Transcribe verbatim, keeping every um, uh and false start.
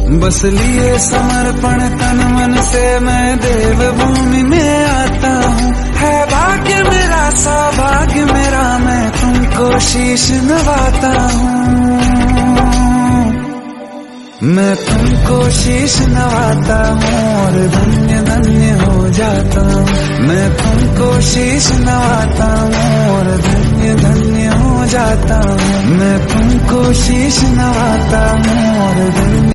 बस लिए समर्पण तन मन से मैं देव भूमि में आता हूँ। है भाग्य मेरा सौभाग्य मेरा मैं तुमको शीश नवाता हूँ। मैं तुमको शीश नवाता हूँ और धन्य धन्य हो जाता हूँ। मैं तुमको शीश नवाता हूँ और धन्य धन्य हो जाता हूँ। मैं तुमको शीश नवाता हूँ और धन्य